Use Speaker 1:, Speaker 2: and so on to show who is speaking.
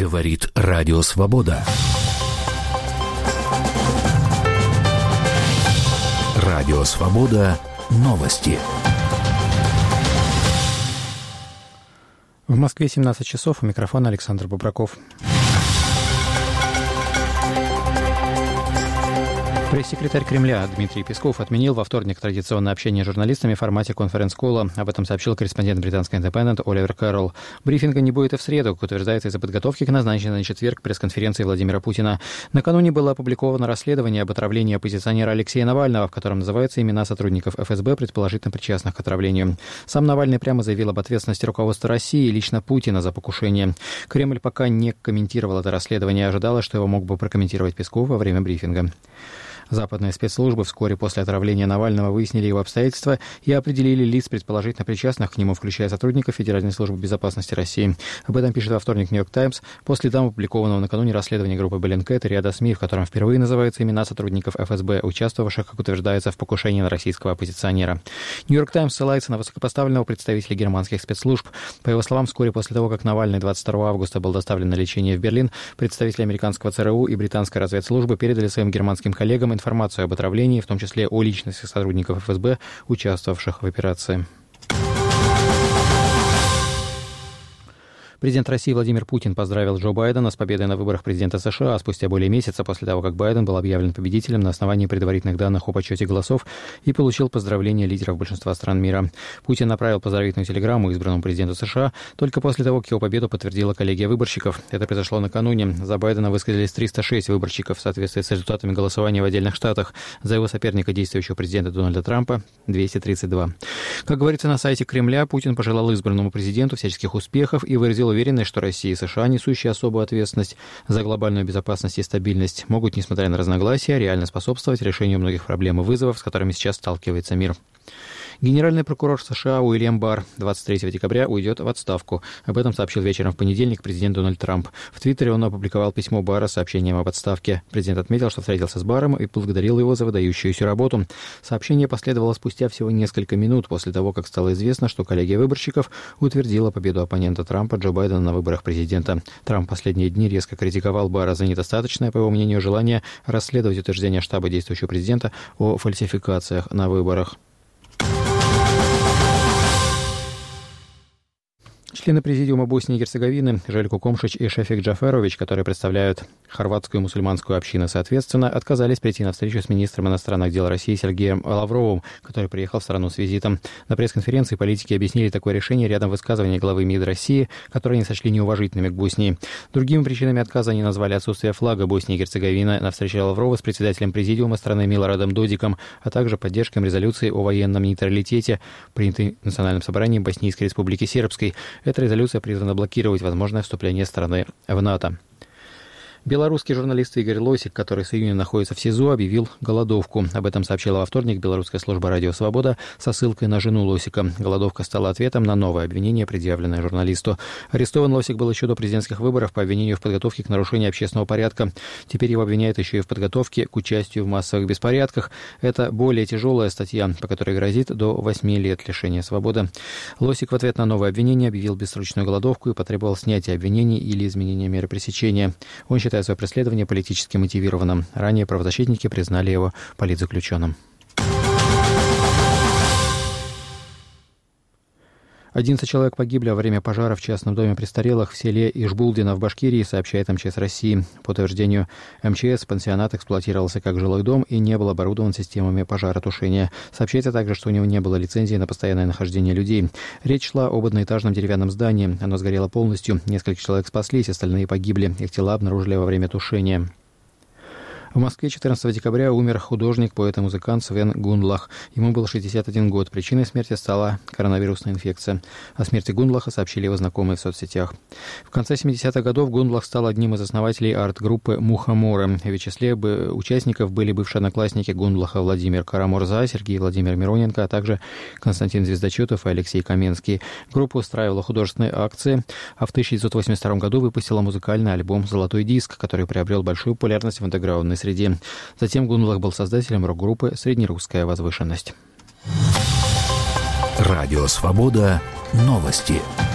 Speaker 1: Говорит Радио Свобода. Радио Свобода. Новости.
Speaker 2: В Москве 17 часов. У микрофона Александр Бобраков. Пресс-секретарь Кремля Дмитрий Песков отменил во вторник традиционное общение с журналистами в формате конференц-колла. Об этом сообщил корреспондент британской «Индепендент» Оливер Кэрролл. Брифинга не будет и в среду, как утверждается из-за подготовки к назначенной на четверг пресс-конференции Владимира Путина. Накануне было опубликовано расследование об отравлении оппозиционера Алексея Навального, в котором называются имена сотрудников ФСБ, предположительно причастных к отравлению. Сам Навальный прямо заявил об ответственности руководства России и лично Путина за покушение. Кремль пока не комментировал это расследование, ожидалось, что его мог бы прокомментировать Песков во время брифинга. Западные спецслужбы вскоре после отравления Навального выяснили его обстоятельства и определили лиц, предположительно причастных к нему, включая сотрудников Федеральной службы безопасности России. Об этом пишет во вторник «Нью-Йорк Таймс» по следам опубликованного накануне расследования группы Bellingcat и ряда СМИ, в котором впервые называются имена сотрудников ФСБ, участвовавших, как утверждается, в покушении на российского оппозиционера. «Нью-Йорк Таймс» ссылается на высокопоставленного представителя германских спецслужб. По его словам, вскоре после того, как Навальный 22 августа был доставлен на лечение в Берлин, представители американского ЦРУ и британской разведслужбы передали своим германским коллегам информацию об отравлении, в том числе о личности сотрудников ФСБ, участвовавших в операции. Президент России Владимир Путин поздравил Джо Байдена с победой на выборах президента США спустя более месяца после того, как Байден был объявлен победителем на основании предварительных данных о подсчете голосов и получил поздравления лидеров большинства стран мира. Путин направил поздравительную телеграмму избранному президенту США только после того, как его победу подтвердила коллегия выборщиков. Это произошло накануне. За Байдена высказались 306 выборщиков в соответствии с результатами голосования в отдельных штатах. За его соперника, действующего президента Дональда Трампа, 232. Как говорится на сайте Кремля, Путин пожелал избранному президенту всяческих успехов и выразил уверенность, что Россия и США, несущие особую ответственность за глобальную безопасность и стабильность, могут, несмотря на разногласия, реально способствовать решению многих проблем и вызовов, с которыми сейчас сталкивается мир. Генеральный прокурор США Уильям Барр 23 декабря уйдет в отставку. Об этом сообщил вечером в понедельник президент Дональд Трамп. В Твиттере он опубликовал письмо Барра с сообщением об отставке. Президент отметил, что встретился с Барром и поблагодарил его за выдающуюся работу. Сообщение последовало спустя всего несколько минут после того, как стало известно, что коллегия выборщиков утвердила победу оппонента Трампа Джо Байдена на выборах президента. Трамп в последние дни резко критиковал Барра за недостаточное, по его мнению, желание расследовать утверждения штаба действующего президента о фальсификациях на выборах. Члены президиума Боснии и Герцеговины Желько Комшич и Шефик Джаферович, которые представляют хорватскую и мусульманскую общины соответственно, отказались прийти на встречу с министром иностранных дел России Сергеем Лавровым, который приехал в страну с визитом. На пресс-конференции политики объяснили такое решение рядом высказываний главы МИД России, которые они сочли неуважительными к Боснии. Другими причинами отказа они назвали отсутствие флага Боснии и Герцеговины на встрече Лаврова с председателем президиума страны Милорадом Додиком, а также поддержкой резолюции о военном нейтралитете, принятой Национальным собранием Боснийской республики Сербской. Эта резолюция призвана блокировать возможное вступление страны в НАТО. Белорусский журналист Игорь Лосик, который с июня находится в СИЗО, объявил голодовку. Об этом сообщила во вторник белорусская служба «Радио Свобода» со ссылкой на жену Лосика. Голодовка стала ответом на новое обвинение, предъявленное журналисту. Арестован Лосик был еще до президентских выборов по обвинению в подготовке к нарушению общественного порядка. Теперь его обвиняют еще и в подготовке к участию в массовых беспорядках. Это более тяжелая статья, по которой грозит до 8 лет лишения свободы. Лосик в ответ на новое обвинение объявил бессрочную голодовку и потребовал снятия обвинений или изменения меры пресечения. Он считает свое преследование политически мотивированным. Ранее правозащитники признали его политзаключенным. 11 человек погибли во время пожара в частном доме престарелых в селе Ишбулдино в Башкирии, сообщает МЧС России. По утверждению МЧС, пансионат эксплуатировался как жилой дом и не был оборудован системами пожаротушения. Сообщается также, что у него не было лицензии на постоянное нахождение людей. Речь шла об одноэтажном деревянном здании. Оно сгорело полностью. Несколько человек спаслись, остальные погибли. Их тела обнаружили во время тушения. В Москве 14 декабря умер художник, поэт и музыкант Свен Гундлах. Ему был 61 год. Причиной смерти стала коронавирусная инфекция. О смерти Гундлаха сообщили его знакомые в соцсетях. В конце 70-х годов Гундлах стал одним из основателей арт-группы «Мухоморы». В числе участников были бывшие одноклассники Гундлаха Владимир Карамурза, Сергей Владимир Мироненко, а также Константин Звездочетов и Алексей Каменский. Группа устраивала художественные акции, а в 1982 году выпустила музыкальный альбом «Золотой диск», который приобрел большую популярность в андеграундной среде. Затем Гундлах был создателем рок-группы «Среднерусская возвышенность».
Speaker 1: Радио Свобода. Новости.